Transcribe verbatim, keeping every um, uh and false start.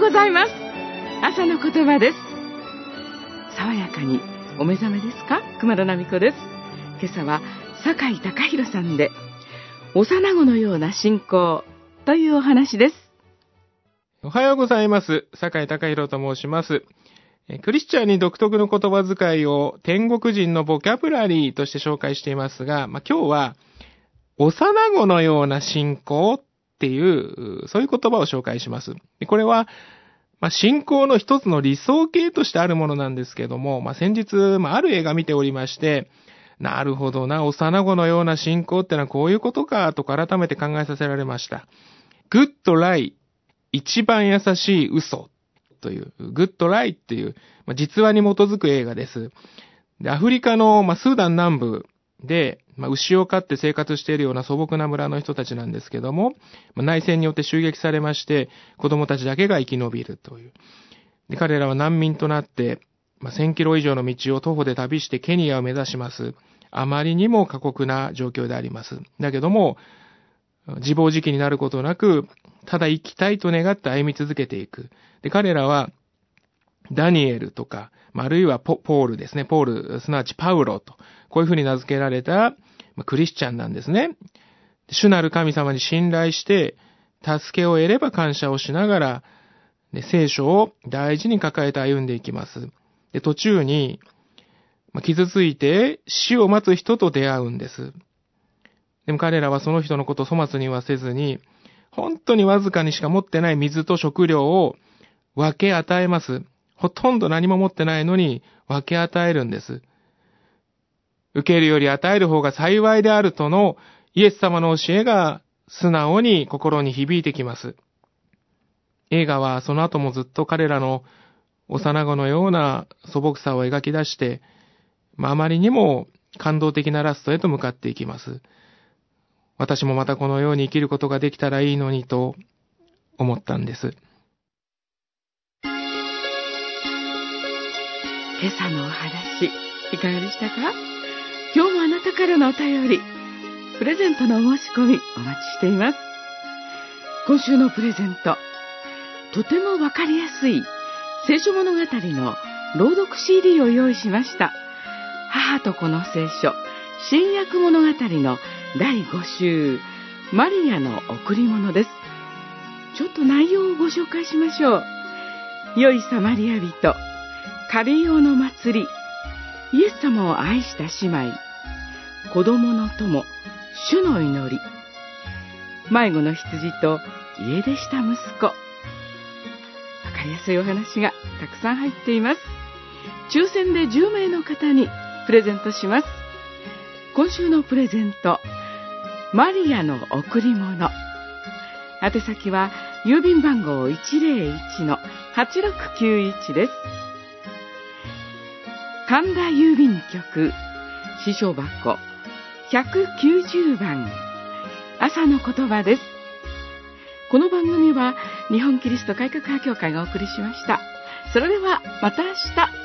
ございます。朝の言葉です。爽やかにお目覚めですか？熊田奈美子です。今朝は酒井貴弘さんで、幼子のような信仰というお話です。 おはようございます。酒井貴弘と申します。クリスチャンに独特の言葉遣いを天国人のボキャブラリーとして紹介していますが、まあ、今日は幼子のような信仰っていう、そういう言葉を紹介します。これは、まあ、信仰の一つの理想形としてあるものなんですけども、まあ、先日、まあ、ある映画見ておりまして、なるほどな、幼子のような信仰ってのはこういうことか、と改めて考えさせられました。グッドライ、一番優しい嘘という、グッドライっていう、まあ、実話に基づく映画です。で、アフリカの、まあ、スーダン南部で、まあ、牛を飼って生活しているような素朴な村の人たちなんですけども、まあ、内戦によって襲撃されまして、子供たちだけが生き延びるという。で、彼らは難民となって、まあ、せんキロ以上の道を徒歩で旅してケニアを目指します。あまりにも過酷な状況であります。だけども、自暴自棄になることなく、ただ生きたいと願って歩み続けていく。で、彼らは、ダニエルとか、あるいは ポ, ポールですね。ポール、すなわちパウロと、こういうふうに名付けられた、まあ、クリスチャンなんですね。主なる神様に信頼して、助けを得れば感謝をしながら、で聖書を大事に抱えて歩んでいきます。で、途中に、まあ、傷ついて死を待つ人と出会うんです。でも彼らはその人のことを粗末にはせずに、本当にわずかにしか持ってない水と食料を分け与えます。ほとんど何も持ってないのに分け与えるんです。受けるより与える方が幸いであるとのイエス様の教えが素直に心に響いてきます。映画はその後もずっと彼らの幼子のような素朴さを描き出して、まあ、あまりにも感動的なラストへと向かっていきます。私もまたこのように生きることができたらいいのにと思ったんです。 今朝のお話、いかがでしたか？今日もあなたからのお便り、プレゼントのお申し込みお待ちしています。今週のプレゼント、とてもわかりやすい聖書物語の朗読 シーディー を用意しました。母と子の聖書、新約物語のだいご週、マリアの贈り物です。ちょっと内容をご紹介しましょう。良いサマリア人、カリオの祭り、イエス様を愛した姉妹、子供の友、主の祈り、迷子の羊と家出した息子。わかりやすいお話がたくさん入っています。抽選でじゅうめいの方にプレゼントします。今週のプレゼント、マリアの贈り物。宛先は郵便番号 いちぜろいちのはちろくきゅういち です。神田郵便局支所箱ひゃくきゅうじゅうばん、朝の言葉です。この番組は日本キリスト改革派教会がお送りしました。それではまた明日。